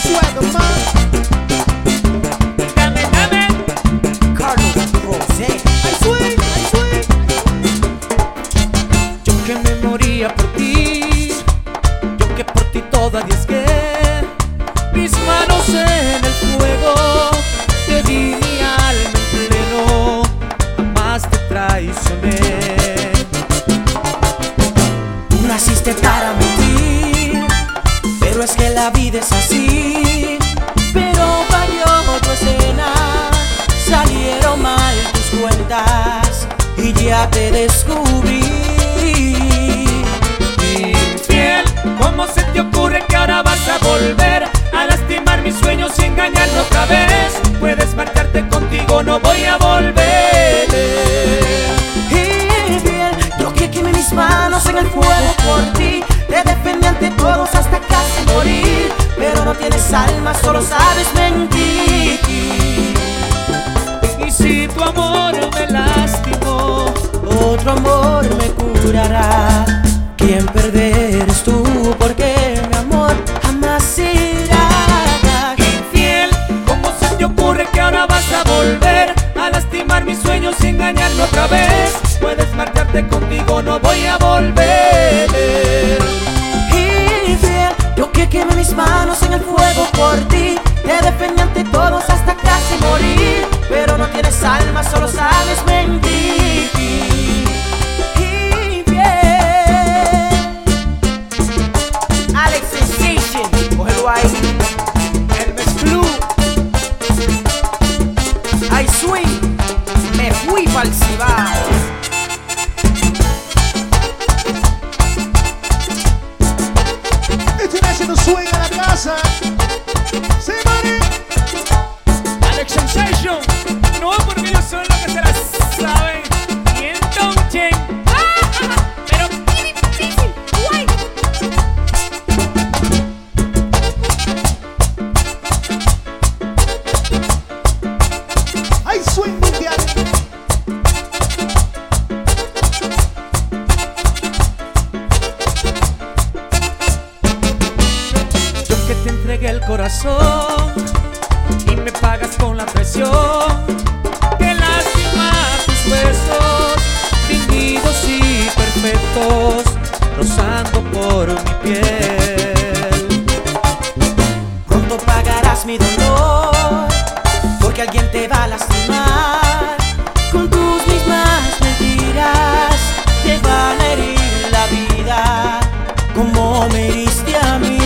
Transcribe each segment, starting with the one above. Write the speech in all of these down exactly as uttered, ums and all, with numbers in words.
Swagger man. Dame, dame. Carlos Rosé. Ay, sweet, ay, sweet. Yo que me moría por ti, yo que por ti todo arriesgué mis manos en el fuego, te di mi alma en pleno, jamás te traicioné. Tú naciste para mentir, pero es que la vida es así. Pero falló tu escena, salieron mal tus cuentas y ya te descubrí. Infiel, ¿cómo se te ocurre que ahora vas a volver a lastimar mis sueños y engañarme otra vez? Puedes marcharte contigo, no voy a volver. Infiel, yo que quemé mis manos en el fuego por ti, te defendí ante todos hasta casi morir, pero no tienes alma, solo sabes mentir. Y si tu amor me lastimó, Otro amor me curará. Quien perder eres tú, porque mi amor jamás irá. infiel, ¿cómo se te ocurre que ahora vas a volver a lastimar mis sueños y engañarme otra vez? Puedes marcharte contigo, no voy a volver. Infiel, yo que quemé mis manos en el fuego por ti, te defendí ante todos hasta casi morir, pero no tienes alma, solo sabes mentir. Infiel. Alex Sensation, cógelo ahí. Hermes Blue, Ay, swing, me fui pa'l Cibao. International Swing a la casa. Sí, money. Alex Sensation. No, porque yo soy lo que se las sabe. Y el Don Chen. Pero qué difícil, guay. Ay, swing mundial. Yo que te entregué el corazón y me pagas con la traición. Qué lástima tus besos, fingidos y perfectos, rozando por mi piel. Pronto pagarás mi dolor, porque alguien te va a lastimar. Con tus mismas mentiras te van a herir la vida, como me heriste a mí.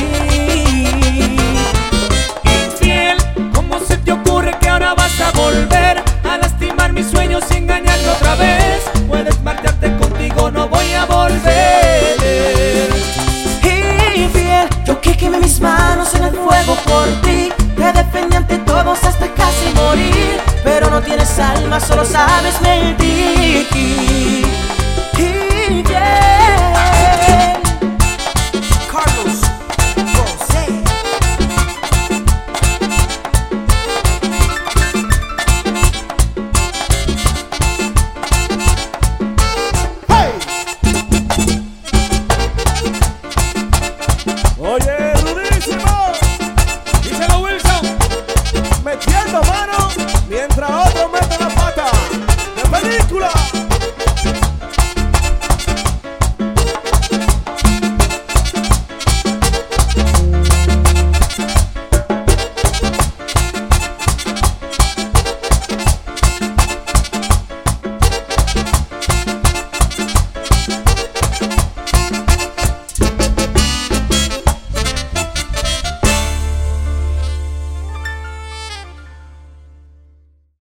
Infiel, ¿cómo se te ocurre que ahora vas a volver a lastimar mis sueños y engañarme otra vez? Puedes marcharte contigo, no voy a volver. Infiel, yo que quemé mis manos en el fuego por ti, te defendí ante todos hasta casi morir, pero no tienes alma, solo sabes mentir. Infiel. Carlos Rosé. Hey. Oye.